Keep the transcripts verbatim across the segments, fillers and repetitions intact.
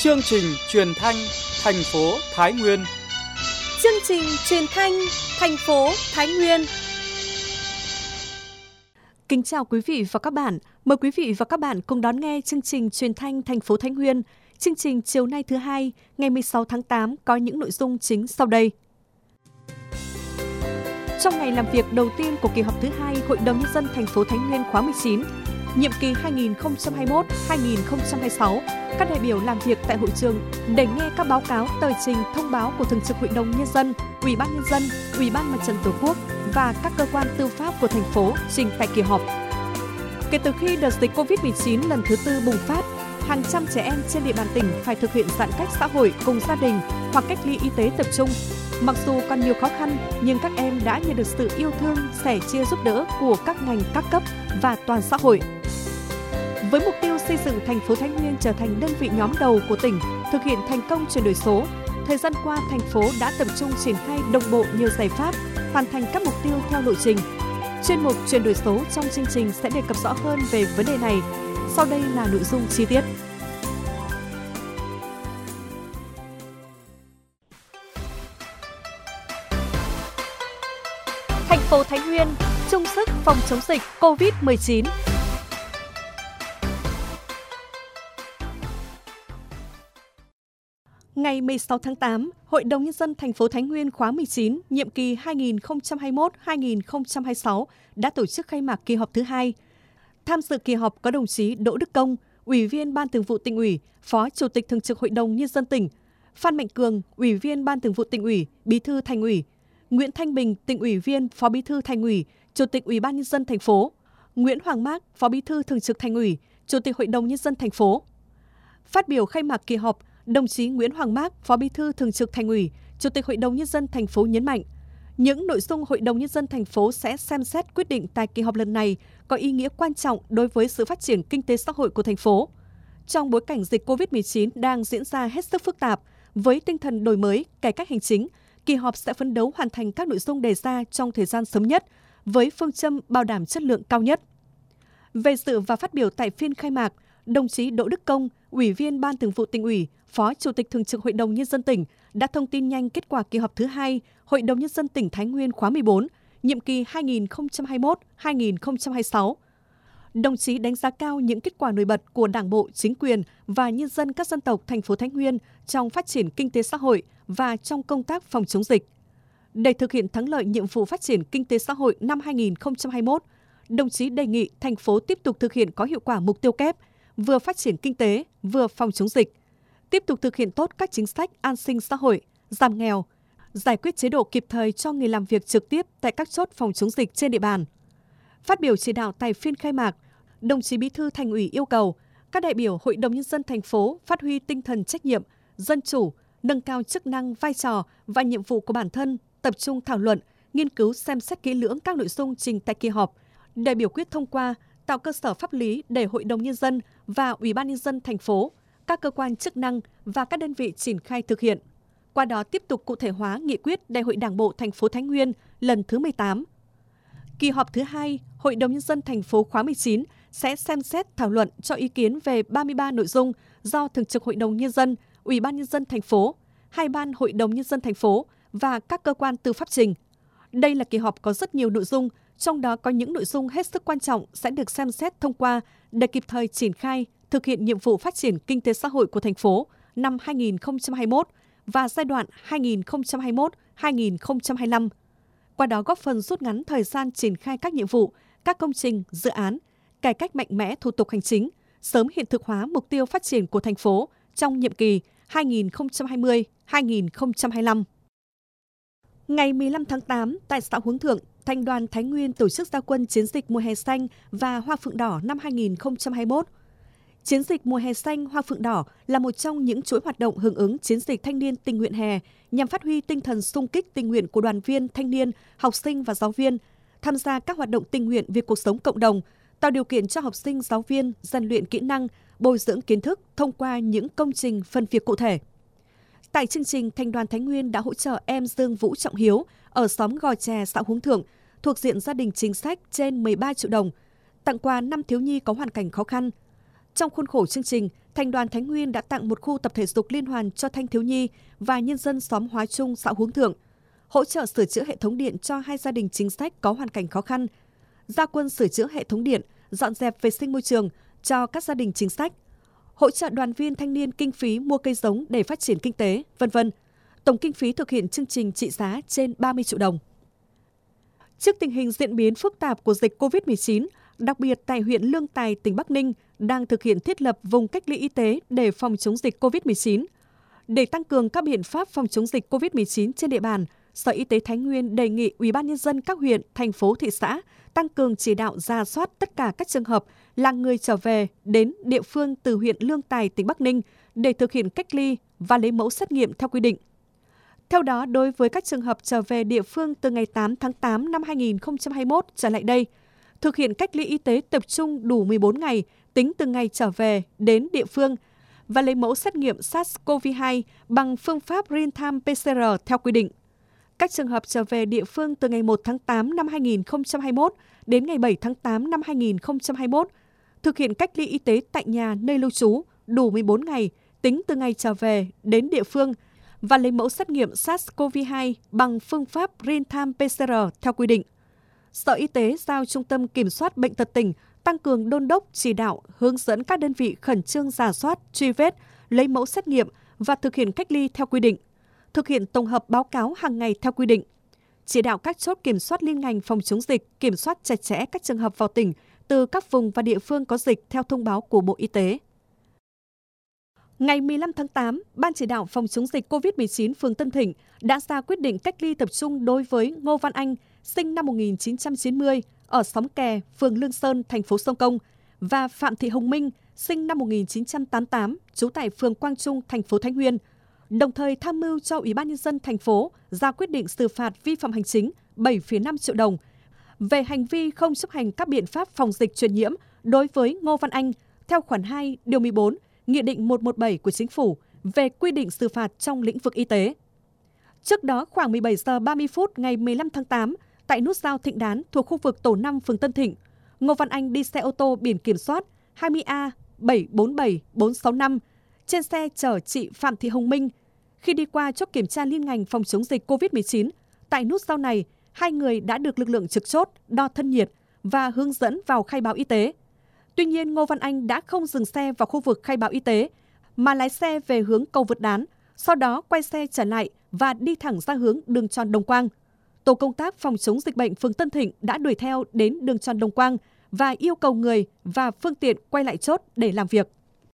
Chương trình truyền thanh thành phố Thái Nguyên. Chương trình truyền thanh thành phố Thái Nguyên. Kính chào quý vị và các bạn. Mời quý vị và các bạn cùng đón nghe chương trình truyền thanh thành phố Thái Nguyên. Chương trình chiều nay thứ hai, ngày mười sáu tháng tám có những nội dung chính sau đây. Trong ngày làm việc đầu tiên của kỳ họp thứ hai Hội đồng Nhân dân thành phố Thái Nguyên khóa mười chín, nhiệm kỳ hai nghìn không trăm hai mươi mốt đến hai nghìn không trăm hai mươi sáu, các đại biểu làm việc tại hội trường để nghe các báo cáo tờ trình thông báo của Thường trực Hội đồng Nhân dân, Ủy ban Nhân dân, Ủy ban Mặt trận Tổ quốc và các cơ quan tư pháp của thành phố trình tại kỳ họp. Kể từ khi đợt dịch covid mười chín lần thứ tư bùng phát, hàng trăm trẻ em trên địa bàn tỉnh phải thực hiện giãn cách xã hội cùng gia đình hoặc cách ly y tế tập trung. Mặc dù còn nhiều khó khăn, nhưng các em đã nhận được sự yêu thương, sẻ chia giúp đỡ của các ngành các cấp và toàn xã hội. Với mục tiêu xây dựng thành phố Thái Nguyên trở thành đơn vị nhóm đầu của tỉnh thực hiện thành công chuyển đổi số, thời gian qua thành phố đã tập trung triển khai đồng bộ nhiều giải pháp, hoàn thành các mục tiêu theo lộ trình. Chuyên mục chuyển đổi số trong chương trình sẽ đề cập rõ hơn về vấn đề này. Sau đây là nội dung chi tiết. Thành phố Thái Nguyên chung sức phòng chống dịch covid mười chín. Ngày mười sáu tháng tám, Hội đồng Nhân dân thành phố Thái Nguyên khóa mười chín, nhiệm kỳ hai nghìn không trăm hai mươi mốt đến hai nghìn không trăm hai mươi sáu đã tổ chức khai mạc kỳ họp thứ hai. Tham dự kỳ họp có đồng chí Đỗ Đức Công, Ủy viên Ban Thường vụ Tỉnh ủy, Phó Chủ tịch Thường trực Hội đồng Nhân dân tỉnh, Phan Mạnh Cường, Ủy viên Ban Thường vụ Tỉnh ủy, Bí thư Thành ủy, Nguyễn Thanh Bình, Tỉnh ủy viên, Phó Bí thư Thành ủy, Chủ tịch Ủy ban Nhân dân thành phố, Nguyễn Hoàng Mác, Phó Bí thư Thường trực Thành ủy, Chủ tịch Hội đồng Nhân dân thành phố. Phát biểu khai mạc kỳ họp, đồng chí Nguyễn Hoàng Mác, Phó Bí thư Thường trực Thành ủy, Chủ tịch Hội đồng Nhân dân thành phố nhấn mạnh, những nội dung Hội đồng Nhân dân thành phố sẽ xem xét quyết định tại kỳ họp lần này có ý nghĩa quan trọng đối với sự phát triển kinh tế xã hội của thành phố. Trong bối cảnh dịch covid mười chín đang diễn ra hết sức phức tạp, với tinh thần đổi mới, cải cách hành chính, kỳ họp sẽ phấn đấu hoàn thành các nội dung đề ra trong thời gian sớm nhất, với phương châm bảo đảm chất lượng cao nhất. Về dự và phát biểu tại phiên khai mạc, đồng chí Đỗ Đức Công, Ủy viên Ban Thường vụ Tỉnh ủy, Phó Chủ tịch Thường trực Hội đồng Nhân dân tỉnh đã thông tin nhanh kết quả kỳ họp thứ hai Hội đồng Nhân dân tỉnh Thái Nguyên khóa mười bốn, nhiệm kỳ hai nghìn không trăm hai mươi mốt đến hai nghìn không trăm hai mươi sáu. Đồng chí đánh giá cao những kết quả nổi bật của Đảng bộ, chính quyền và nhân dân các dân tộc thành phố Thái Nguyên trong phát triển kinh tế xã hội và trong công tác phòng chống dịch. Để thực hiện thắng lợi nhiệm vụ phát triển kinh tế xã hội năm hai nghìn không trăm hai mươi mốt, đồng chí đề nghị thành phố tiếp tục thực hiện có hiệu quả mục tiêu kép, vừa phát triển kinh tế, vừa phòng chống dịch, tiếp tục thực hiện tốt các chính sách an sinh xã hội, giảm nghèo, giải quyết chế độ kịp thời cho người làm việc trực tiếp tại các chốt phòng chống dịch trên địa bàn. Phát biểu chỉ đạo tại phiên khai mạc, đồng chí Bí thư Thành ủy yêu cầu các đại biểu Hội đồng Nhân dân thành phố phát huy tinh thần trách nhiệm, dân chủ, nâng cao chức năng, vai trò và nhiệm vụ của bản thân, tập trung thảo luận, nghiên cứu xem xét kỹ lưỡng các nội dung trình tại kỳ họp, để biểu quyết thông qua, tạo cơ sở pháp lý để Hội đồng Nhân dân và Ủy ban Nhân dân thành phố, các cơ quan chức năng và các đơn vị triển khai thực hiện. Qua đó tiếp tục cụ thể hóa nghị quyết Đại hội Đảng bộ thành phố Thái Nguyên lần thứ mười tám. Kỳ họp thứ hai, Hội đồng Nhân dân thành phố khóa mười chín sẽ xem xét thảo luận cho ý kiến về ba mươi ba nội dung do Thường trực Hội đồng Nhân dân, Ủy ban Nhân dân thành phố, hai ban Hội đồng Nhân dân thành phố và các cơ quan tư pháp trình. Đây là kỳ họp có rất nhiều nội dung, trong đó có những nội dung hết sức quan trọng sẽ được xem xét thông qua để kịp thời triển khai, thực hiện nhiệm vụ phát triển kinh tế xã hội của thành phố năm hai nghìn không trăm hai mươi mốt và giai đoạn hai nghìn không trăm hai mươi mốt đến hai nghìn không trăm hai mươi lăm. Qua đó góp phần rút ngắn thời gian triển khai các nhiệm vụ, các công trình, dự án, cải cách mạnh mẽ thủ tục hành chính, sớm hiện thực hóa mục tiêu phát triển của thành phố trong nhiệm kỳ hai nghìn không trăm hai mươi đến hai nghìn không trăm hai mươi lăm. Ngày mười lăm tháng tám, tại xã Hướng Thượng, Thành đoàn Thái Nguyên tổ chức ra quân chiến dịch mùa hè xanh và hoa phượng đỏ năm hai nghìn không trăm hai mươi mốt. Chiến dịch mùa hè xanh hoa phượng đỏ là một trong những chuỗi hoạt động hưởng ứng chiến dịch thanh niên tình nguyện hè nhằm phát huy tinh thần xung kích tình nguyện của đoàn viên, thanh niên, học sinh và giáo viên, tham gia các hoạt động tình nguyện vì cuộc sống cộng đồng, tạo điều kiện cho học sinh, giáo viên rèn luyện kỹ năng, bồi dưỡng kiến thức thông qua những công trình phần việc cụ thể. Tại chương trình, Thành đoàn Thái Nguyên đã hỗ trợ em Dương Vũ Trọng Hiếu ở xóm Gò Chè, xã Hướng Thượng, thuộc diện gia đình chính sách trên mười ba triệu đồng, tặng quà năm thiếu nhi có hoàn cảnh khó khăn. Trong khuôn khổ chương trình, Thành đoàn Thái Nguyên đã tặng một khu tập thể dục liên hoàn cho thanh thiếu nhi và nhân dân xóm Hóa Trung, xã Hướng Thượng, hỗ trợ sửa chữa hệ thống điện cho hai gia đình chính sách có hoàn cảnh khó khăn, ra quân sửa chữa hệ thống điện, dọn dẹp vệ sinh môi trường cho các gia đình chính sách, hỗ trợ đoàn viên thanh niên kinh phí mua cây giống để phát triển kinh tế, vân vân. Tổng kinh phí thực hiện chương trình trị giá trên ba mươi triệu đồng. Trước tình hình diễn biến phức tạp của dịch cô vít mười chín, đặc biệt tại huyện Lương Tài, tỉnh Bắc Ninh đang thực hiện thiết lập vùng cách ly y tế để phòng chống dịch cô vít mười chín. Để tăng cường các biện pháp phòng chống dịch cô vít mười chín trên địa bàn, Sở Y tế Thái Nguyên đề nghị Ủy ban nhân dân các huyện, thành phố, thị xã tăng cường chỉ đạo rà soát tất cả các trường hợp là người trở về đến địa phương từ huyện Lương Tài, tỉnh Bắc Ninh để thực hiện cách ly và lấy mẫu xét nghiệm theo quy định. Theo đó, đối với các trường hợp trở về địa phương từ ngày tám tháng tám năm hai nghìn không trăm hai mươi mốt trở lại đây, thực hiện cách ly y tế tập trung đủ mười bốn ngày tính từ ngày trở về đến địa phương và lấy mẫu xét nghiệm SARS-xê o vê hai bằng phương pháp real-time pê xê rờ theo quy định. Các trường hợp trở về địa phương từ ngày một tháng tám năm hai nghìn không trăm hai mươi mốt đến ngày bảy tháng tám năm hai nghìn không trăm hai mươi mốt, thực hiện cách ly y tế tại nhà nơi lưu trú đủ mười bốn ngày tính từ ngày trở về đến địa phương và lấy mẫu xét nghiệm SARS-xê o vê hai bằng phương pháp real-time pê xê rờ theo quy định. Sở Y tế giao Trung tâm Kiểm soát Bệnh tật tỉnh tăng cường đôn đốc, chỉ đạo, hướng dẫn các đơn vị khẩn trương rà soát, truy vết, lấy mẫu xét nghiệm và thực hiện cách ly theo quy định, thực hiện tổng hợp báo cáo hàng ngày theo quy định, chỉ đạo các chốt kiểm soát liên ngành phòng chống dịch, kiểm soát chặt chẽ các trường hợp vào tỉnh từ các vùng và địa phương có dịch theo thông báo của Bộ Y tế. Ngày mười lăm tháng tám, Ban chỉ đạo phòng chống dịch cô vít mười chín phường Tân Thịnh đã ra quyết định cách ly tập trung đối với Ngô Văn Anh, sinh năm một nghìn chín trăm chín mươi, ở xóm Kè, phường Lương Sơn, thành phố Sông Công, và Phạm Thị Hồng Minh, sinh năm một nghìn chín trăm tám mươi tám, trú tại phường Quang Trung, thành phố Thái Nguyên, đồng thời tham mưu cho Ủy ban nhân dân thành phố ra quyết định xử phạt vi phạm hành chính bảy phẩy năm triệu đồng về hành vi không chấp hành các biện pháp phòng dịch truyền nhiễm đối với Ngô Văn Anh theo khoản hai, điều mười bốn, Nghị định một trăm mười bảy của Chính phủ về quy định xử phạt trong lĩnh vực y tế. Trước đó, khoảng mười bảy giờ ba mươi phút ngày mười lăm tháng tám, tại nút giao Thịnh Đán thuộc khu vực tổ năm phường Tân Thịnh, Ngô Văn Anh đi xe ô tô biển kiểm soát hai mươi A bảy bốn bảy bốn sáu năm, trên xe chở chị Phạm Thị Hồng Minh. Khi đi qua chốt kiểm tra liên ngành phòng chống dịch cô vít mười chín, tại nút giao này, hai người đã được lực lượng trực chốt đo thân nhiệt và hướng dẫn vào khai báo y tế. Tuy nhiên, Ngô Văn Anh đã không dừng xe vào khu vực khai báo y tế, mà lái xe về hướng cầu Vượt Đán, sau đó quay xe trở lại và đi thẳng ra hướng đường tròn Đồng Quang. Tổ công tác phòng chống dịch bệnh phường Tân Thịnh đã đuổi theo đến đường tròn Đồng Quang và yêu cầu người và phương tiện quay lại chốt để làm việc.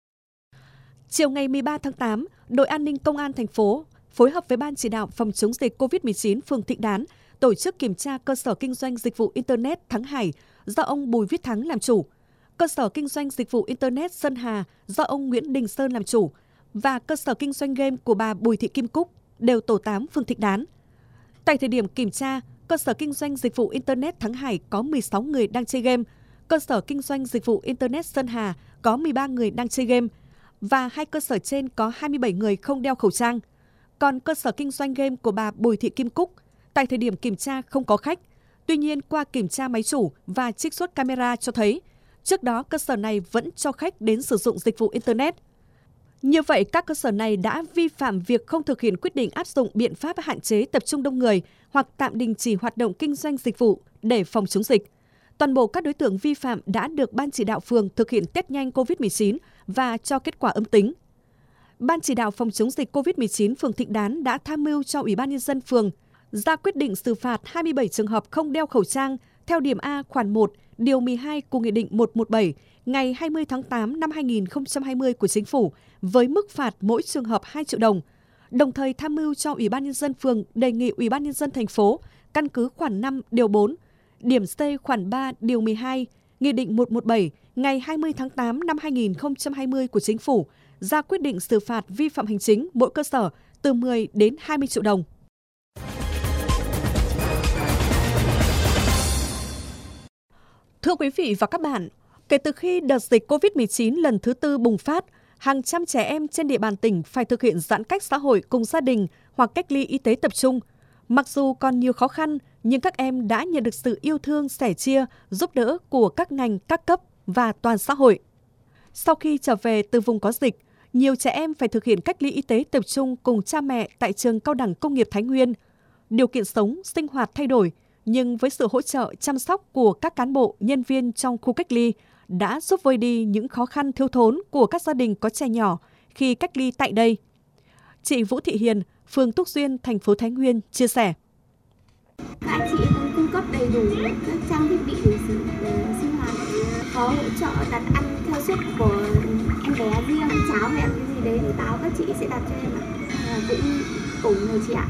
Chiều ngày mười ba tháng tám, đội an ninh công an thành phố phối hợp với Ban chỉ đạo phòng chống dịch cô vít mười chín phường Thịnh Đán tổ chức kiểm tra cơ sở kinh doanh dịch vụ Internet Thắng Hải do ông Bùi Viết Thắng làm chủ, cơ sở kinh doanh dịch vụ Internet Sơn Hà do ông Nguyễn Đình Sơn làm chủ và cơ sở kinh doanh game của bà Bùi Thị Kim Cúc, đều tổ tám phường Thịnh Đán. Tại thời điểm kiểm tra, cơ sở kinh doanh dịch vụ Internet Thắng Hải có mười sáu người đang chơi game, cơ sở kinh doanh dịch vụ Internet Sơn Hà có mười ba người đang chơi game và hai cơ sở trên có hai mươi bảy người không đeo khẩu trang. Còn cơ sở kinh doanh game của bà Bùi Thị Kim Cúc, tại thời điểm kiểm tra không có khách. Tuy nhiên, qua kiểm tra máy chủ và trích xuất camera cho thấy, trước đó cơ sở này vẫn cho khách đến sử dụng dịch vụ Internet. Như vậy, các cơ sở này đã vi phạm việc không thực hiện quyết định áp dụng biện pháp hạn chế tập trung đông người hoặc tạm đình chỉ hoạt động kinh doanh dịch vụ để phòng chống dịch. Toàn bộ các đối tượng vi phạm đã được Ban chỉ đạo phường thực hiện test nhanh cô vít mười chín và cho kết quả âm tính. Ban chỉ đạo phòng chống dịch cô vít mười chín phường Thịnh Đán đã tham mưu cho Ủy ban nhân dân phường ra quyết định xử phạt hai mươi bảy trường hợp không đeo khẩu trang theo điểm A khoản một, điều mười hai của Nghị định một trăm mười bảy ngày hai mươi tháng tám năm hai nghìn không trăm hai mươi của Chính phủ với mức phạt mỗi trường hợp hai triệu đồng. Đồng thời tham mưu cho Ủy ban nhân dân phường đề nghị Ủy ban nhân dân thành phố căn cứ khoản năm điều bốn, điểm C khoản ba điều mười hai, Nghị định một trăm mười bảy ngày hai mươi tháng tám năm hai nghìn không trăm hai mươi của Chính phủ ra quyết định xử phạt vi phạm hành chính mỗi cơ sở từ mười đến hai mươi triệu đồng. Thưa quý vị và các bạn, kể từ khi đợt dịch cô vít mười chín lần thứ tư bùng phát, hàng trăm trẻ em trên địa bàn tỉnh phải thực hiện giãn cách xã hội cùng gia đình hoặc cách ly y tế tập trung. Mặc dù còn nhiều khó khăn, nhưng các em đã nhận được sự yêu thương, sẻ chia, giúp đỡ của các ngành, các cấp và toàn xã hội. Sau khi trở về từ vùng có dịch, nhiều trẻ em phải thực hiện cách ly y tế tập trung cùng cha mẹ tại trường Cao đẳng Công nghiệp Thái Nguyên. Điều kiện sống, sinh hoạt thay đổi, nhưng với sự hỗ trợ chăm sóc của các cán bộ, nhân viên trong khu cách ly đã giúp vơi đi những khó khăn thiếu thốn của các gia đình có trẻ nhỏ khi cách ly tại đây. Chị Vũ Thị Hiền, phường Túc Duyên, thành phố Thái Nguyên chia sẻ. Các chị cũng cung cấp đầy đủ các trang thiết bị để sinh hoạt, có hỗ trợ đặt ăn theo suất của em bé riêng, cháo hay ăn cái gì đấy thì báo các chị sẽ đặt cho em ạ. À, cũng ủng hộ chị ạ.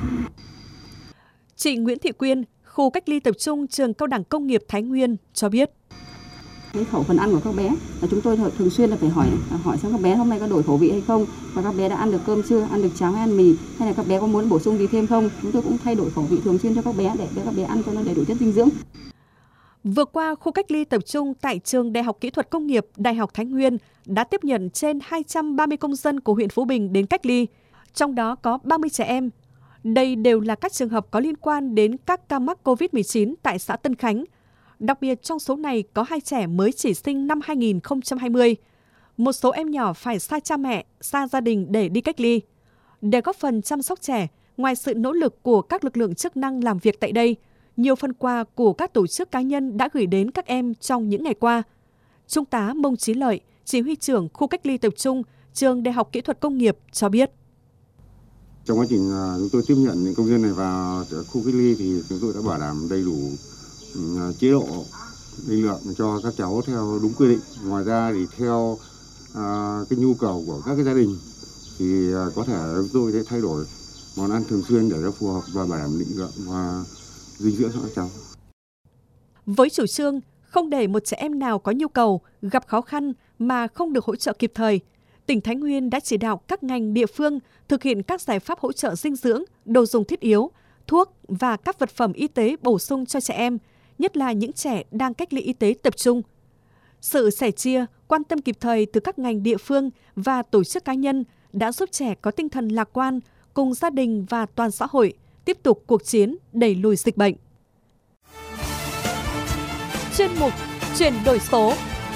Chị Nguyễn Thị Quyên, khu cách ly tập trung trường Cao đẳng Công nghiệp Thái Nguyên cho biết. Cái khẩu phần ăn của các bé là chúng tôi thường xuyên là phải hỏi hỏi xem các bé hôm nay có đổi khẩu vị hay không, và các bé đã ăn được cơm chưa, ăn được cháo hay ăn mì, hay là các bé có muốn bổ sung gì thêm không. Chúng tôi cũng thay đổi khẩu vị thường xuyên cho các bé để các bé ăn cho nó đầy đủ chất dinh dưỡng. Vừa qua, khu cách ly tập trung tại trường Đại học Kỹ thuật Công nghiệp Đại học Thái Nguyên đã tiếp nhận trên hai trăm ba mươi công dân của huyện Phú Bình đến cách ly, trong đó có ba mươi trẻ em. Đây đều là các trường hợp có liên quan đến các ca mắc covid mười chín tại xã Tân Khánh. Đặc biệt trong số này có hai trẻ mới chỉ sinh năm hai nghìn không trăm hai mươi. Một số em nhỏ phải xa cha mẹ, xa gia đình để đi cách ly. Để góp phần chăm sóc trẻ, ngoài sự nỗ lực của các lực lượng chức năng làm việc tại đây, nhiều phần quà của các tổ chức cá nhân đã gửi đến các em trong những ngày qua. Trung tá Mông Chí Lợi, chỉ huy trưởng khu cách ly tập trung trường Đại học Kỹ thuật Công nghiệp cho biết. Trong quá trình chúng tôi tiếp nhận những công dân này vào khu cách ly thì chúng tôi đã bảo đảm đầy đủ chế độ định lượng cho các cháu theo đúng quy định. Ngoài ra thì theo à, cái nhu cầu của các cái gia đình thì à, có thể chúng tôi sẽ thay đổi món ăn thường xuyên để nó phù hợp và bảo đảm định lượng và dinh dưỡng cho các cháu. Với chủ trương không để một trẻ em nào có nhu cầu gặp khó khăn mà không được hỗ trợ kịp thời, tỉnh Thái Nguyên đã chỉ đạo các ngành địa phương thực hiện các giải pháp hỗ trợ dinh dưỡng, đồ dùng thiết yếu, thuốc và các vật phẩm y tế bổ sung cho trẻ em, nhất là những trẻ đang cách ly y tế tập trung. Sự sẻ chia, quan tâm kịp thời từ các ngành địa phương và tổ chức cá nhân đã giúp trẻ có tinh thần lạc quan cùng gia đình và toàn xã hội tiếp tục cuộc chiến đẩy lùi dịch bệnh. Chuyên mục Chuyển đổi số.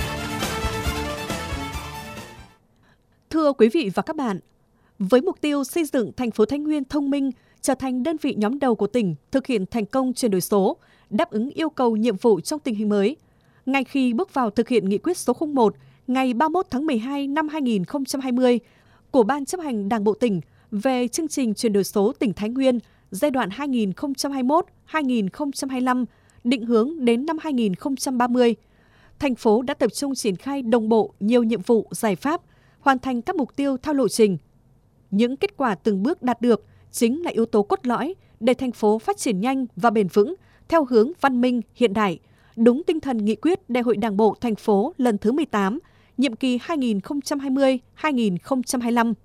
Thưa quý vị và các bạn, với mục tiêu xây dựng thành phố Thái Nguyên thông minh, trở thành đơn vị nhóm đầu của tỉnh thực hiện thành công chuyển đổi số, đáp ứng yêu cầu nhiệm vụ trong tình hình mới. Ngay khi bước vào thực hiện nghị quyết số không một ngày ba mươi mốt tháng mười hai năm hai nghìn không trăm hai mươi của Ban chấp hành Đảng bộ tỉnh về chương trình chuyển đổi số tỉnh Thái Nguyên giai đoạn hai nghìn không trăm hai mươi mốt đến hai nghìn không trăm hai mươi lăm, định hướng đến năm hai nghìn không trăm ba mươi, thành phố đã tập trung triển khai đồng bộ nhiều nhiệm vụ, giải pháp, hoàn thành các mục tiêu theo lộ trình. Những kết quả từng bước đạt được chính là yếu tố cốt lõi để thành phố phát triển nhanh và bền vững theo hướng văn minh, hiện đại, đúng tinh thần nghị quyết Đại hội Đảng bộ thành phố lần thứ mười tám, nhiệm kỳ hai nghìn không trăm hai mươi đến hai nghìn không trăm hai mươi lăm.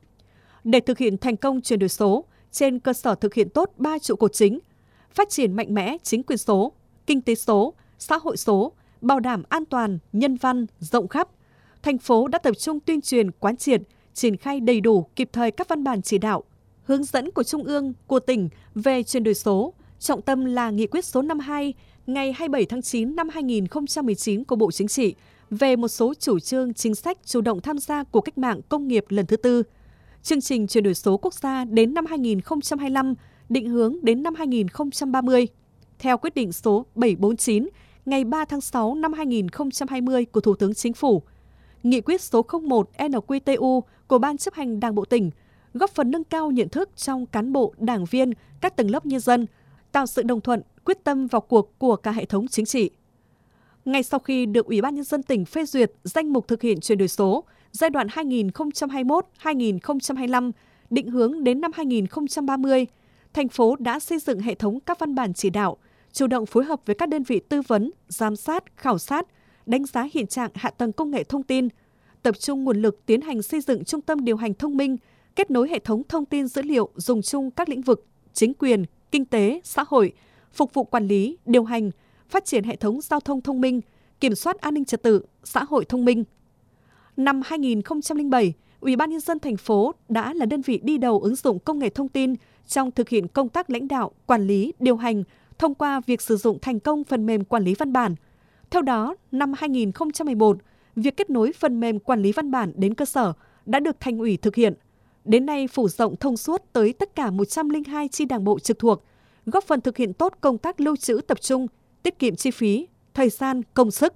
Để thực hiện thành công chuyển đổi số, trên cơ sở thực hiện tốt ba trụ cột chính: phát triển mạnh mẽ chính quyền số, kinh tế số, xã hội số, bảo đảm an toàn, nhân văn, rộng khắp, thành phố đã tập trung tuyên truyền, quán triệt, triển khai đầy đủ kịp thời các văn bản chỉ đạo, hướng dẫn của Trung ương, của tỉnh về chuyển đổi số, trọng tâm là nghị quyết số năm mươi hai ngày hai mươi bảy tháng chín năm hai nghìn không trăm mười chín của Bộ Chính trị về một số chủ trương chính sách chủ động tham gia của cách mạng công nghiệp lần thứ tư, chương trình chuyển đổi số quốc gia đến năm hai nghìn không trăm hai mươi lăm, định hướng đến năm hai nghìn không trăm ba mươi, theo quyết định số bảy trăm bốn mươi chín ngày ba tháng sáu năm hai nghìn không trăm hai mươi của Thủ tướng Chính phủ, nghị quyết số không một N Q T U của Ban chấp hành Đảng bộ tỉnh, góp phần nâng cao nhận thức trong cán bộ, đảng viên, các tầng lớp nhân dân, tạo sự đồng thuận, quyết tâm vào cuộc của cả hệ thống chính trị. Ngay sau khi được Ủy ban Nhân dân tỉnh phê duyệt danh mục thực hiện chuyển đổi số giai đoạn hai nghìn không trăm hai mươi mốt đến hai nghìn không trăm hai mươi lăm, định hướng đến năm hai nghìn không trăm ba mươi, thành phố đã xây dựng hệ thống các văn bản chỉ đạo, chủ động phối hợp với các đơn vị tư vấn, giám sát, khảo sát, đánh giá hiện trạng hạ tầng công nghệ thông tin, tập trung nguồn lực tiến hành xây dựng trung tâm điều hành thông minh, kết nối hệ thống thông tin dữ liệu dùng chung các lĩnh vực chính quyền, kinh tế, xã hội, phục vụ quản lý, điều hành, phát triển hệ thống giao thông thông minh, kiểm soát an ninh trật tự, xã hội thông minh. Năm hai nghìn không trăm lẻ bảy, Ủy ban Nhân dân thành phố đã là đơn vị đi đầu ứng dụng công nghệ thông tin trong thực hiện công tác lãnh đạo, quản lý, điều hành thông qua việc sử dụng thành công phần mềm quản lý văn bản. Theo đó, năm hai nghìn không trăm mười một, việc kết nối phần mềm quản lý văn bản đến cơ sở đã được Thành ủy thực hiện. Đến nay phủ rộng thông suốt tới tất cả một trăm lẻ hai chi đảng bộ trực thuộc, góp phần thực hiện tốt công tác lưu trữ tập trung, tiết kiệm chi phí, thời gian, công sức.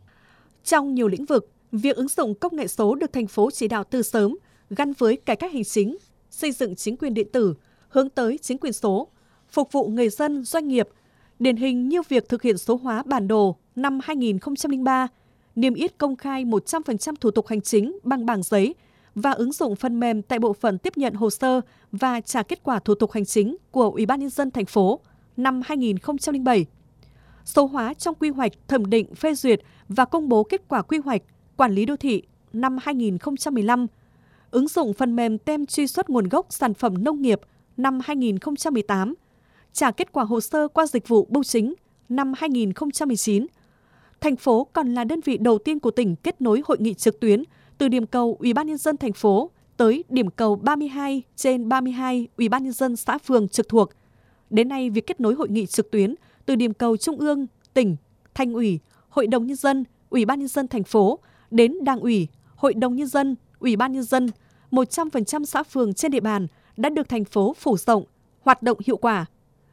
Trong nhiều lĩnh vực, việc ứng dụng công nghệ số được thành phố chỉ đạo từ sớm, gắn với cải cách hành chính, xây dựng chính quyền điện tử, hướng tới chính quyền số, phục vụ người dân, doanh nghiệp. Điển hình như việc thực hiện số hóa bản đồ năm hai nghìn không trăm lẻ ba, niêm yết công khai một trăm phần trăm thủ tục hành chính bằng bảng giấy và ứng dụng phần mềm tại bộ phận tiếp nhận hồ sơ và trả kết quả thủ tục hành chính của Ủy ban nhân dân thành phố năm hai nghìn không trăm lẻ bảy. Số hóa trong quy hoạch, thẩm định, phê duyệt và công bố kết quả quy hoạch, quản lý đô thị năm hai nghìn không trăm mười lăm. Ứng dụng phần mềm tem truy xuất nguồn gốc sản phẩm nông nghiệp năm hai nghìn không trăm mười tám. Trả kết quả hồ sơ qua dịch vụ bưu chính năm hai nghìn không trăm mười chín. Thành phố còn là đơn vị đầu tiên của tỉnh kết nối hội nghị trực tuyến từ điểm cầu Ủy ban nhân dân thành phố tới điểm cầu ba mươi hai trên ba mươi hai Ủy ban nhân dân xã phường trực thuộc. Đến nay, việc kết nối hội nghị trực tuyến từ điểm cầu trung ương, tỉnh, Thành ủy, Hội đồng nhân dân, Ủy ban nhân dân thành phố đến Đảng ủy, Hội đồng nhân dân, Ủy ban nhân dân, một trăm phần trăm xã phường trên địa bàn đã được thành phố phủ rộng, hoạt động hiệu quả.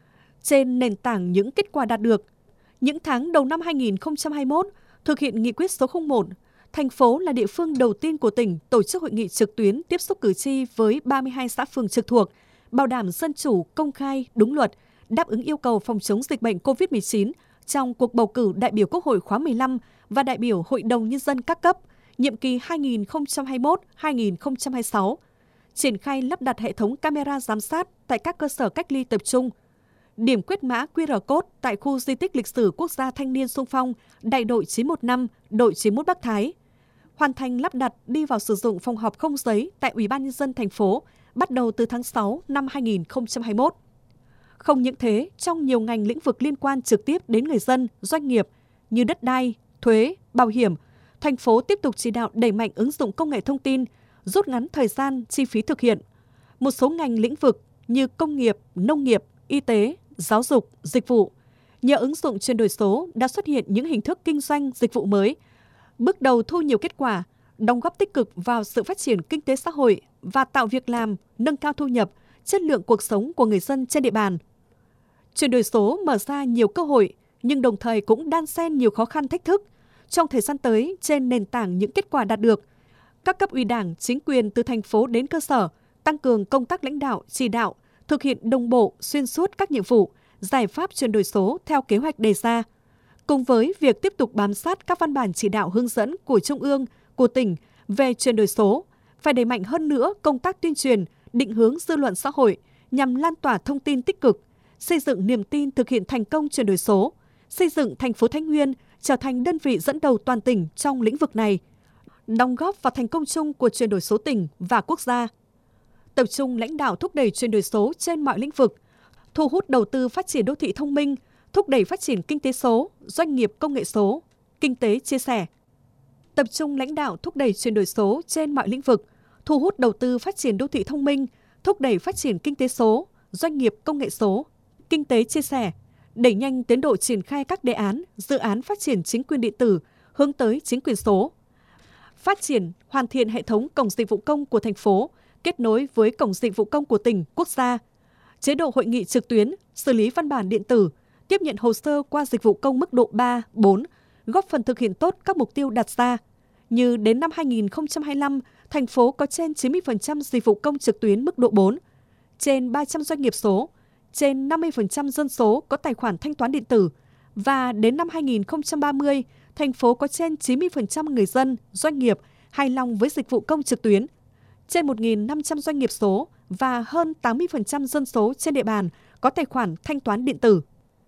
Trên nền tảng những kết quả đạt được, những tháng đầu năm hai nghìn không trăm hai mươi mốt, thực hiện nghị quyết số không một, thành phố là địa phương đầu tiên của tỉnh tổ chức hội nghị trực tuyến tiếp xúc cử tri với ba mươi hai xã phường trực thuộc, bảo đảm dân chủ, công khai, đúng luật, đáp ứng yêu cầu phòng chống dịch bệnh covid mười chín trong cuộc bầu cử đại biểu Quốc hội khóa mười lăm và đại biểu Hội đồng Nhân dân các cấp, nhiệm kỳ hai nghìn không trăm hai mươi mốt đến hai nghìn không trăm hai mươi sáu, triển khai lắp đặt hệ thống camera giám sát tại các cơ sở cách ly tập trung, điểm quét mã quy rờ code tại khu di tích lịch sử quốc gia Thanh niên xung phong Đại đội chín một năm, đội chín mốt Bắc Thái, hoàn thành lắp đặt đi vào sử dụng phòng họp không giấy tại Ủy ban nhân dân thành phố bắt đầu từ tháng sáu năm hai nghìn không trăm hai mươi mốt. Không những thế, trong nhiều ngành lĩnh vực liên quan trực tiếp đến người dân, doanh nghiệp như đất đai, thuế, bảo hiểm, thành phố tiếp tục chỉ đạo đẩy mạnh ứng dụng công nghệ thông tin, rút ngắn thời gian, chi phí thực hiện. Một số ngành lĩnh vực như công nghiệp, nông nghiệp, y tế, giáo dục, dịch vụ, nhờ ứng dụng chuyển đổi số đã xuất hiện những hình thức kinh doanh dịch vụ mới, bước đầu thu nhiều kết quả, đóng góp tích cực vào sự phát triển kinh tế xã hội và tạo việc làm, nâng cao thu nhập, chất lượng cuộc sống của người dân trên địa bàn. Chuyển đổi số mở ra nhiều cơ hội, nhưng đồng thời cũng đan xen nhiều khó khăn thách thức. Trong thời gian tới, trên nền tảng những kết quả đạt được, các cấp ủy Đảng, chính quyền từ thành phố đến cơ sở tăng cường công tác lãnh đạo, chỉ đạo, thực hiện đồng bộ, xuyên suốt các nhiệm vụ, giải pháp chuyển đổi số theo kế hoạch đề ra. Cùng với việc tiếp tục bám sát các văn bản chỉ đạo hướng dẫn của Trung ương, của tỉnh về chuyển đổi số, phải đẩy mạnh hơn nữa công tác tuyên truyền, định hướng dư luận xã hội nhằm lan tỏa thông tin tích cực, xây dựng niềm tin thực hiện thành công chuyển đổi số, xây dựng thành phố Thái Nguyên trở thành đơn vị dẫn đầu toàn tỉnh trong lĩnh vực này, đóng góp vào thành công chung của chuyển đổi số tỉnh và quốc gia. Tập trung lãnh đạo thúc đẩy chuyển đổi số trên mọi lĩnh vực, thu hút đầu tư phát triển đô thị thông minh, thúc đẩy phát triển kinh tế số, doanh nghiệp công nghệ số, kinh tế chia sẻ. Tập trung lãnh đạo thúc đẩy chuyển đổi số trên mọi lĩnh vực, thu hút đầu tư phát triển đô thị thông minh, thúc đẩy phát triển kinh tế số, doanh nghiệp công nghệ số, kinh tế chia sẻ, đẩy nhanh tiến độ triển khai các đề án, dự án phát triển chính quyền điện tử hướng tới chính quyền số. Phát triển, hoàn thiện hệ thống cổng dịch vụ công của thành phố, kết nối với cổng dịch vụ công của tỉnh, quốc gia. Chế độ hội nghị trực tuyến, xử lý văn bản điện tử, tiếp nhận hồ sơ qua dịch vụ công mức độ ba, bốn, góp phần thực hiện tốt các mục tiêu đặt ra. Như đến năm hai nghìn không trăm hai mươi lăm, thành phố có trên chín mươi phần trăm dịch vụ công trực tuyến mức độ bốn, trên ba trăm doanh nghiệp số, trên năm mươi phần trăm dân số có tài khoản thanh toán điện tử và đến năm hai nghìn không trăm ba mươi, thành phố có trên chín mươi phần trăm người dân, doanh nghiệp hài lòng với dịch vụ công trực tuyến, trên một nghìn năm trăm doanh nghiệp số và hơn tám mươi phần trăm dân số trên địa bàn có tài khoản thanh toán điện tử.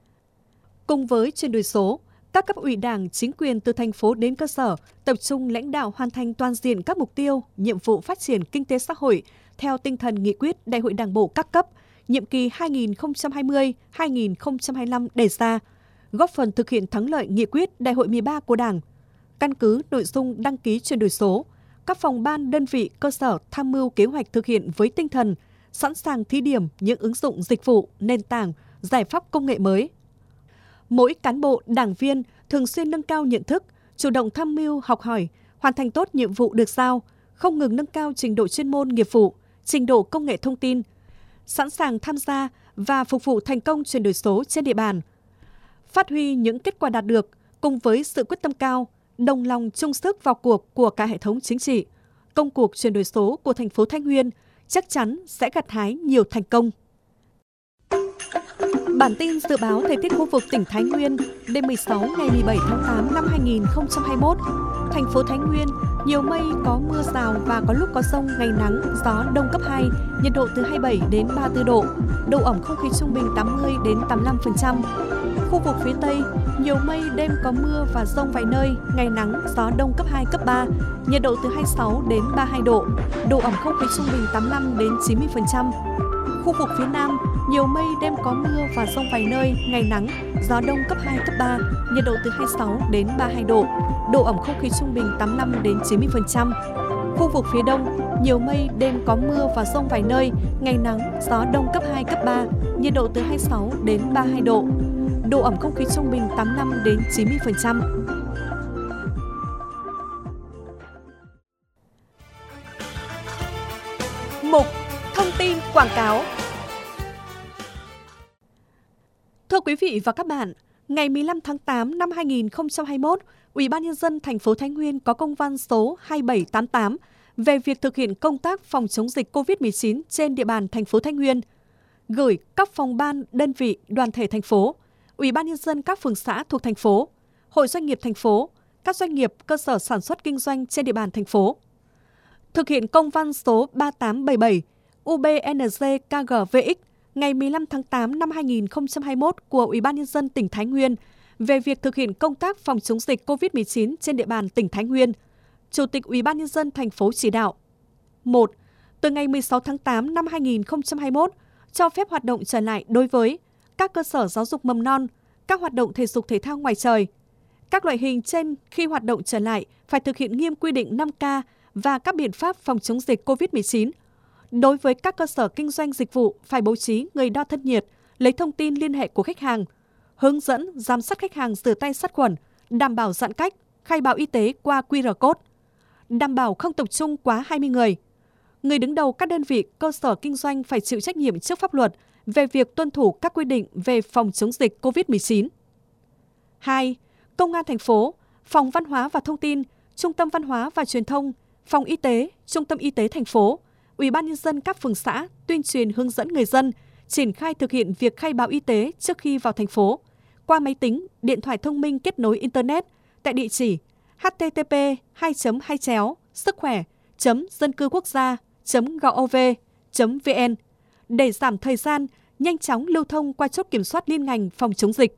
Cùng với chuyển đổi số, các cấp ủy Đảng, chính quyền từ thành phố đến cơ sở tập trung lãnh đạo hoàn thành toàn diện các mục tiêu, nhiệm vụ phát triển kinh tế xã hội theo tinh thần nghị quyết Đại hội Đảng bộ các cấp, nhiệm kỳ hai nghìn không trăm hai mươi đến hai nghìn không trăm hai mươi lăm đề ra, góp phần thực hiện thắng lợi nghị quyết Đại hội mười ba của Đảng. Căn cứ nội dung đăng ký chuyển đổi số, các phòng ban đơn vị cơ sở tham mưu kế hoạch thực hiện với tinh thần sẵn sàng thí điểm những ứng dụng dịch vụ, nền tảng, giải pháp công nghệ mới. Mỗi cán bộ, đảng viên thường xuyên nâng cao nhận thức, chủ động tham mưu, học hỏi, hoàn thành tốt nhiệm vụ được giao, không ngừng nâng cao trình độ chuyên môn nghiệp vụ, trình độ công nghệ thông tin, sẵn sàng tham gia và phục vụ thành công chuyển đổi số trên địa bàn. Phát huy những kết quả đạt được cùng với sự quyết tâm cao, đồng lòng chung sức vào cuộc của cả hệ thống chính trị, công cuộc chuyển đổi số của thành phố Thái Nguyên chắc chắn sẽ gặt hái nhiều thành công. Bản tin dự báo thời tiết khu vực tỉnh Thái Nguyên đêm mười sáu ngày mười bảy tháng tám năm hai nghìn không trăm hai mươi mốt. Thành phố Thái Nguyên nhiều mây, có mưa rào và có lúc có dông, ngày nắng, gió đông cấp hai, nhiệt độ từ hai mươi bảy đến ba mươi tư độ, độ ẩm không khí trung bình tám mươi đến tám mươi lăm phần trăm. Khu vực phía Tây nhiều mây, đêm có mưa và dông vài nơi, ngày nắng, gió đông cấp hai, cấp ba, nhiệt độ từ hai mươi sáu đến ba mươi hai độ, độ ẩm không khí trung bình tám mươi lăm đến chín mươi phần trăm. Khu vực phía Nam nhiều mây, đêm có mưa và dông vài nơi, ngày nắng, gió đông cấp hai, cấp ba, nhiệt độ từ hai mươi sáu đến ba mươi hai độ, độ ẩm không khí trung bình tám mươi lăm đến chín mươi phần trăm. Khu vực phía Đông nhiều mây, đêm có mưa và dông vài nơi, ngày nắng, gió đông cấp hai, cấp ba, nhiệt độ từ hai mươi sáu đến ba mươi hai độ, độ ẩm không khí trung bình tám mươi lăm đến chín mươi phần trăm. Mục Thông tin quảng cáo. Thưa quý vị và các bạn, ngày mười lăm tháng tám năm hai nghìn không trăm hai mươi mốt, Ủy ban nhân dân thành phố Thái Nguyên có công văn số hai bảy tám tám về việc thực hiện công tác phòng chống dịch covid mười chín trên địa bàn thành phố Thái Nguyên, gửi các phòng ban, đơn vị, đoàn thể thành phố, Ủy ban nhân dân các phường xã thuộc thành phố, Hội doanh nghiệp thành phố, các doanh nghiệp, cơ sở sản xuất kinh doanh trên địa bàn thành phố. Thực hiện công văn số ba tám bảy bảy U B N G K G V X ngày mười lăm tháng tám năm hai nghìn không trăm hai mươi mốt của Ủy ban nhân dân tỉnh Thái Nguyên về việc thực hiện công tác phòng chống dịch covid mười chín trên địa bàn tỉnh Thái Nguyên, Chủ tịch Ủy ban nhân dân thành phố chỉ đạo: một. Từ ngày mười sáu tháng tám năm hai nghìn không trăm hai mươi mốt, cho phép hoạt động trở lại đối với các cơ sở giáo dục mầm non, các hoạt động thể dục thể thao ngoài trời. Các loại hình trên khi hoạt động trở lại phải thực hiện nghiêm quy định năm K và các biện pháp phòng chống dịch covid mười chín. Đối với các cơ sở kinh doanh dịch vụ phải bố trí người đo thân nhiệt, lấy thông tin liên hệ của khách hàng, hướng dẫn, giám sát khách hàng rửa tay sát khuẩn, đảm bảo giãn cách, khai báo y tế qua Q R code, đảm bảo không tập trung quá hai mươi người. Người đứng đầu các đơn vị, cơ sở kinh doanh phải chịu trách nhiệm trước pháp luật về việc tuân thủ các quy định về phòng chống dịch covid mười chín. hai. Công an thành phố, Phòng Văn hóa và Thông tin, Trung tâm Văn hóa và Truyền thông, Phòng Y tế, Trung tâm Y tế thành phố, Ủy ban nhân dân các phường xã tuyên truyền hướng dẫn người dân triển khai thực hiện việc khai báo y tế trước khi vào thành phố qua máy tính, điện thoại thông minh kết nối internet tại địa chỉ h t t p hai chấm hai chéo sức khỏe chấm dân cư quốc gia chấm gov chấm v n để giảm thời gian, nhanh chóng lưu thông qua chốt kiểm soát liên ngành phòng chống dịch.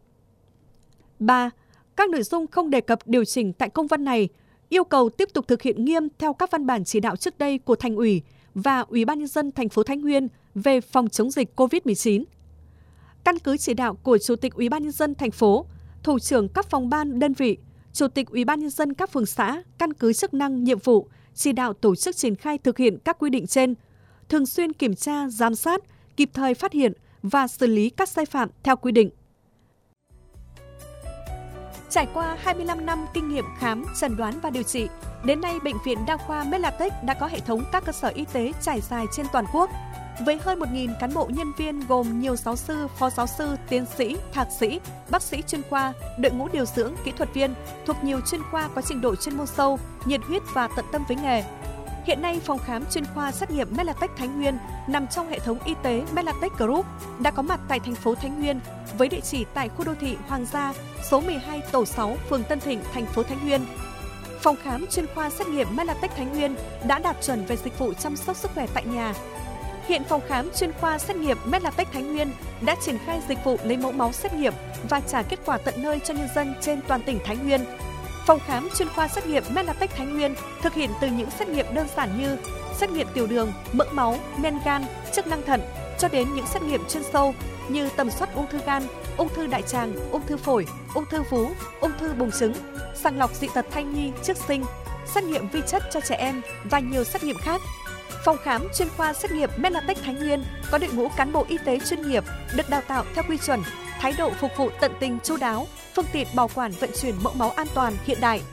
ba. Các nội dung không đề cập điều chỉnh tại công văn này yêu cầu tiếp tục thực hiện nghiêm theo các văn bản chỉ đạo trước đây của Thành ủy và Ủy ban nhân dân thành phố Thái Nguyên về phòng chống dịch covid mười chín. Căn cứ chỉ đạo của Chủ tịch Ủy ban nhân dân thành phố, thủ trưởng các phòng ban, đơn vị, Chủ tịch Ủy ban nhân dân các phường xã căn cứ chức năng, nhiệm vụ, chỉ đạo tổ chức triển khai thực hiện các quy định trên, thường xuyên kiểm tra, giám sát, kịp thời phát hiện và xử lý các sai phạm theo quy định. Trải qua hai mươi lăm năm kinh nghiệm khám, chẩn đoán và điều trị, đến nay Bệnh viện Đa khoa Medlatech đã có hệ thống các cơ sở y tế trải dài trên toàn quốc. Với hơn một nghìn cán bộ nhân viên gồm nhiều giáo sư, phó giáo sư, tiến sĩ, thạc sĩ, bác sĩ chuyên khoa, đội ngũ điều dưỡng, kỹ thuật viên thuộc nhiều chuyên khoa có trình độ chuyên môn sâu, nhiệt huyết và tận tâm với nghề. Hiện nay, phòng khám chuyên khoa xét nghiệm Medlatech Thái Nguyên nằm trong hệ thống y tế Medlatech Group đã có mặt tại thành phố Thái Nguyên với địa chỉ tại khu đô thị Hoàng Gia, số mười hai tổ sáu, phường Tân Thịnh, thành phố Thái Nguyên. Phòng khám chuyên khoa xét nghiệm Medlatech Thái Nguyên đã đạt chuẩn về dịch vụ chăm sóc sức khỏe tại nhà. Hiện phòng khám chuyên khoa xét nghiệm Medlatech Thái Nguyên đã triển khai dịch vụ lấy mẫu máu xét nghiệm và trả kết quả tận nơi cho nhân dân trên toàn tỉnh Thái Nguyên. Phòng khám chuyên khoa xét nghiệm Medlatech Thái Nguyên thực hiện từ những xét nghiệm đơn giản như xét nghiệm tiểu đường, mỡ máu, men gan, chức năng thận cho đến những xét nghiệm chuyên sâu như tầm soát ung thư gan, ung thư đại tràng, ung thư phổi, ung thư vú, ung thư buồng trứng, sàng lọc dị tật thai nhi trước sinh, xét nghiệm vi chất cho trẻ em và nhiều xét nghiệm khác. Phòng khám chuyên khoa xét nghiệm Medlatech Thái Nguyên có đội ngũ cán bộ y tế chuyên nghiệp được đào tạo theo quy chuẩn, thái độ phục vụ tận tình chu đáo, phương tiện bảo quản vận chuyển mẫu máu an toàn hiện đại.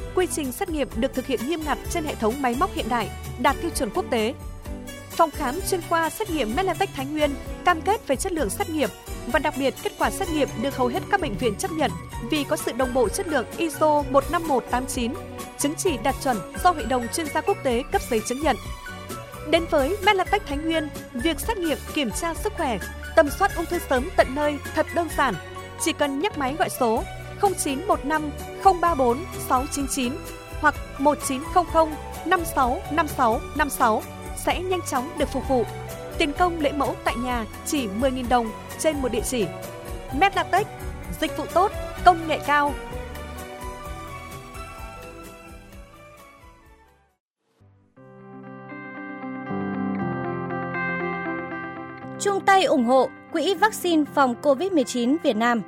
Quy trình xét nghiệm được thực hiện nghiêm ngặt trên hệ thống máy móc hiện đại, đạt tiêu chuẩn quốc tế. Phòng khám chuyên khoa xét nghiệm Medlatech Thái Nguyên cam kết về chất lượng xét nghiệm và đặc biệt kết quả xét nghiệm được hầu hết các bệnh viện chấp nhận vì có sự đồng bộ chất lượng i ét o một năm một tám chín, chứng chỉ đạt chuẩn do Hội đồng chuyên gia quốc tế cấp giấy chứng nhận. Đến với Medlatech Thái Nguyên, việc xét nghiệm kiểm tra sức khỏe, tầm soát ung thư sớm tận nơi thật đơn giản, chỉ cần nhấc máy gọi số không chín một năm không ba bốn sáu chín chín hoặc một chín không không năm sáu năm sáu năm sáu sẽ nhanh chóng được phục vụ. Tiền công lấy mẫu tại nhà chỉ mười nghìn đồng trên một địa chỉ. Medlatech, dịch vụ tốt, công nghệ cao. Chung tay ủng hộ Quỹ vaccine phòng covid mười chín Việt Nam.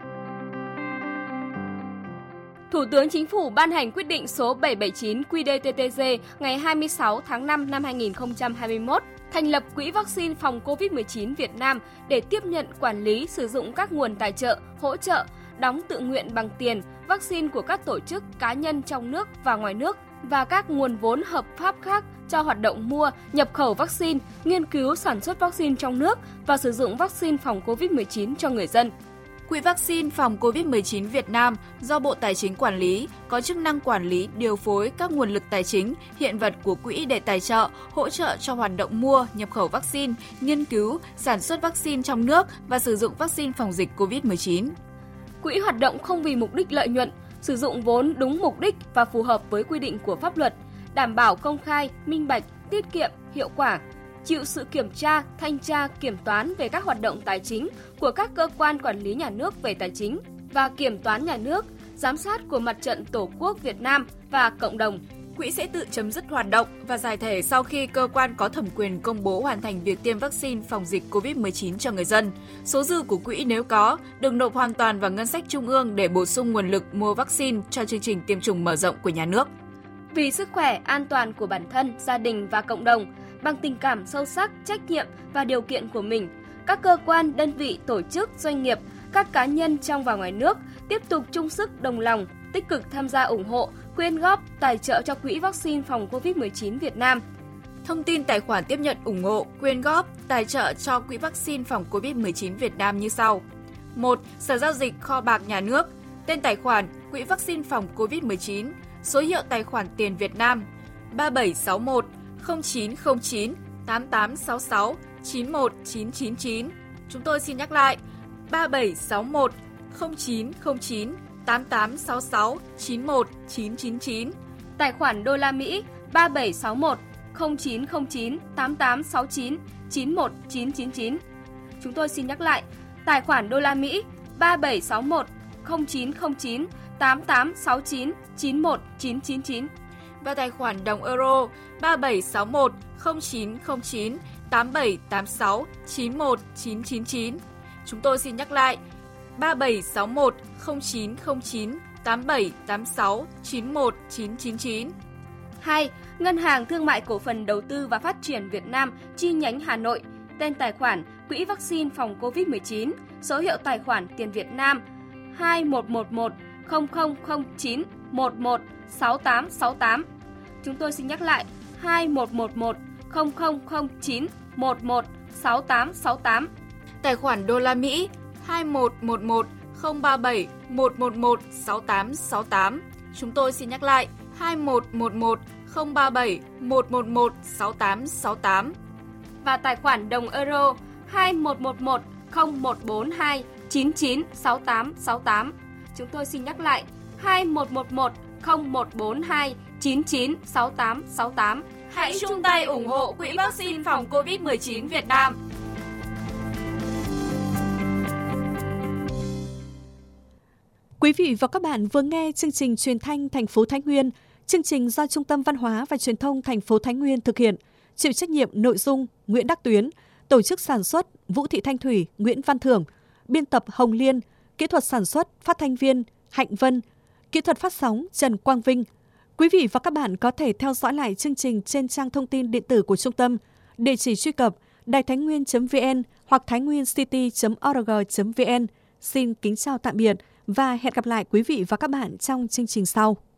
Thủ tướng Chính phủ ban hành quyết định số bảy trăm bảy mươi chín Q đê T T G ngày hai mươi sáu tháng năm năm hai nghìn không trăm hai mươi mốt thành lập Quỹ vaccine phòng covid mười chín Việt Nam để tiếp nhận, quản lý, sử dụng các nguồn tài trợ, hỗ trợ, đóng tự nguyện bằng tiền vaccine của các tổ chức, cá nhân trong nước và ngoài nước và các nguồn vốn hợp pháp khác cho hoạt động mua, nhập khẩu vaccine, nghiên cứu sản xuất vaccine trong nước và sử dụng vaccine phòng covid mười chín cho người dân. Quỹ vaccine phòng covid mười chín Việt Nam do Bộ Tài chính quản lý, có chức năng quản lý, điều phối các nguồn lực tài chính, hiện vật của quỹ để tài trợ, hỗ trợ cho hoạt động mua, nhập khẩu vaccine, nghiên cứu, sản xuất vaccine trong nước và sử dụng vaccine phòng dịch covid mười chín. Quỹ hoạt động không vì mục đích lợi nhuận, sử dụng vốn đúng mục đích và phù hợp với quy định của pháp luật, đảm bảo công khai, minh bạch, tiết kiệm, hiệu quả, chịu sự kiểm tra, thanh tra, kiểm toán về các hoạt động tài chính của các cơ quan quản lý nhà nước về tài chính và kiểm toán nhà nước, giám sát của Mặt trận Tổ quốc Việt Nam và cộng đồng. Quỹ sẽ tự chấm dứt hoạt động và giải thể sau khi cơ quan có thẩm quyền công bố hoàn thành việc tiêm vaccine phòng dịch covid mười chín cho người dân. Số dư của quỹ nếu có, được nộp hoàn toàn vào ngân sách trung ương để bổ sung nguồn lực mua vaccine cho chương trình tiêm chủng mở rộng của nhà nước. Vì sức khỏe, an toàn của bản thân, gia đình và cộng đồng, bằng tình cảm sâu sắc, trách nhiệm và điều kiện của mình, các cơ quan, đơn vị, tổ chức, doanh nghiệp, các cá nhân trong và ngoài nước tiếp tục chung sức đồng lòng, tích cực tham gia ủng hộ, quyên góp, tài trợ cho Quỹ vaccine phòng covid mười chín Việt Nam. Thông tin tài khoản tiếp nhận ủng hộ, quyên góp, tài trợ cho Quỹ vaccine phòng covid mười chín Việt Nam như sau. một. Sở Giao dịch Kho bạc Nhà nước. Tên tài khoản Quỹ vaccine phòng covid mười chín. Số hiệu tài khoản tiền Việt Nam ba bảy sáu một không chín không chín tám tám sáu sáu chín một chín chín chín. Chúng tôi xin nhắc lại ba bảy sáu một không chín không chín tám tám sáu sáu chín một chín chín chín. Tài khoản đô la Mỹ ba bảy sáu một không chín không chín tám tám sáu chín chín một chín chín chín. Chúng tôi xin nhắc lại tài khoản đô la Mỹ ba bảy sáu một không chín không chín tám tám sáu chín chín một chín chín chín và tài khoản đồng euro ba bảy sáu một không chín không chín tám bảy tám sáu chín một chín chín chín. Chúng tôi xin nhắc lại ba bảy sáu một không chín không chín tám bảy tám sáu chín một chín chín chín. hai. Ngân hàng Thương mại Cổ phần Đầu tư và Phát triển Việt Nam chi nhánh Hà Nội. Tên tài khoản Quỹ vaccine phòng covid mười chín. Số hiệu tài khoản tiền Việt Nam hai một một một không không không chín một một sáu tám sáu tám. Chúng tôi xin nhắc lại hai một một một không không không chín một một sáu tám sáu tám. Tài khoản đô la Mỹ hai một một một không ba bảy một một một sáu tám sáu tám. Chúng tôi xin nhắc lại hai một một một không ba bảy một một một sáu tám sáu tám. Và tài khoản đồng euro hai một một một không một bốn hai chín chín sáu tám sáu tám. Chúng tôi xin nhắc lại hai một một một không một bốn hai chín chín sáu tám sáu tám. Hãy chung tay ủng hộ Quỹ vaccine phòng covid mười chín Việt Nam. Quý vị và các bạn vừa nghe chương trình truyền thanh thành phố Thái Nguyên. Chương trình do Trung tâm Văn hóa và Truyền thông thành phố Thái Nguyên thực hiện, chịu trách nhiệm nội dung Nguyễn Đắc Tuyến, tổ chức sản xuất Vũ Thị Thanh Thủy, Nguyễn Văn Thưởng, biên tập Hồng Liên, kỹ thuật sản xuất phát thanh viên Hạnh Vân, kỹ thuật phát sóng Trần Quang Vinh. Quý vị và các bạn có thể theo dõi lại chương trình trên trang thông tin điện tử của trung tâm, địa chỉ truy cập đài thái nguyên chấm vn hoặc thái nguyên city chấm org chấm vn. Xin kính chào tạm biệt và hẹn gặp lại quý vị và các bạn trong chương trình sau.